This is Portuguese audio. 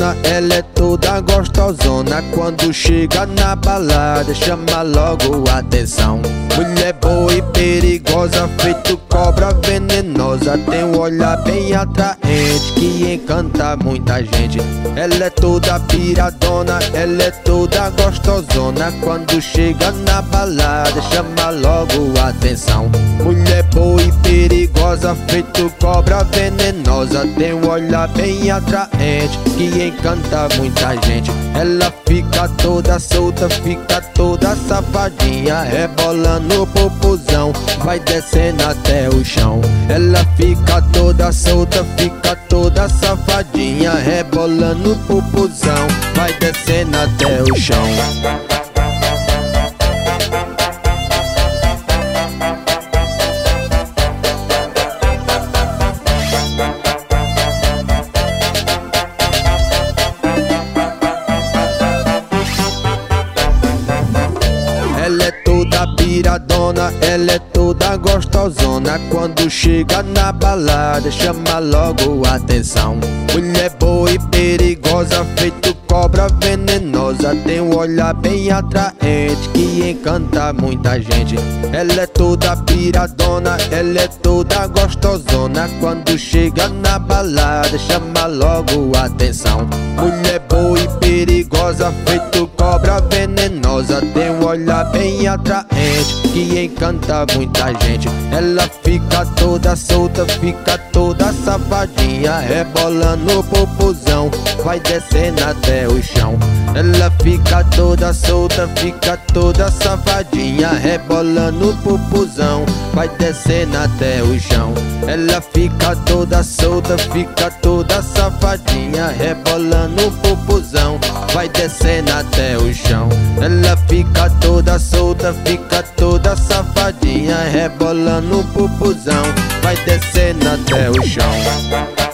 piradona, ela é toda gostosona. Quando chega na balada, chama logo a atenção. Mulher boa e perigosa, feito cobra venenosa. Tem um olhar bem atraente que encanta muita gente. Ela é toda piradona, ela é toda gostosona. Quando chega na balada, chama logo a atenção. Mulher boa e perigosa, feito cobra venenosa. Tem um olhar bem atraente que encanta muita gente. Ela fica toda solta, fica toda safadinha, rebolando o popozão, vai descendo até o chão. Ela fica toda solta, fica toda safadinha, rebolando o popozão, vai descendo até o chão. Ela é toda piradona, ela é toda gostosona. Quando chega na balada, chama logo a atenção. Mulher boa e perigosa, feito cobra venenosa. Tem um olhar bem atraente que encanta muita gente. Ela é toda piradona, ela é toda gostosona. Quando chega na balada, chama logo a atenção. Mulher boa e perigosa, feito cobra venenosa. Tem um olhar bem atraente que encanta muita gente. Ela fica toda solta, fica toda safadinha, rebolando o popozão, vai descendo até o chão. Ela fica toda solta, fica toda safadinha, rebolando o popozão, vai descendo até o chão. Ela fica toda solta, fica toda safadinha, rebolando o popozão, vai descendo até o chão. Ela fica toda solta, fica toda safadinha, rebolando o popozão, vai descendo até o chão.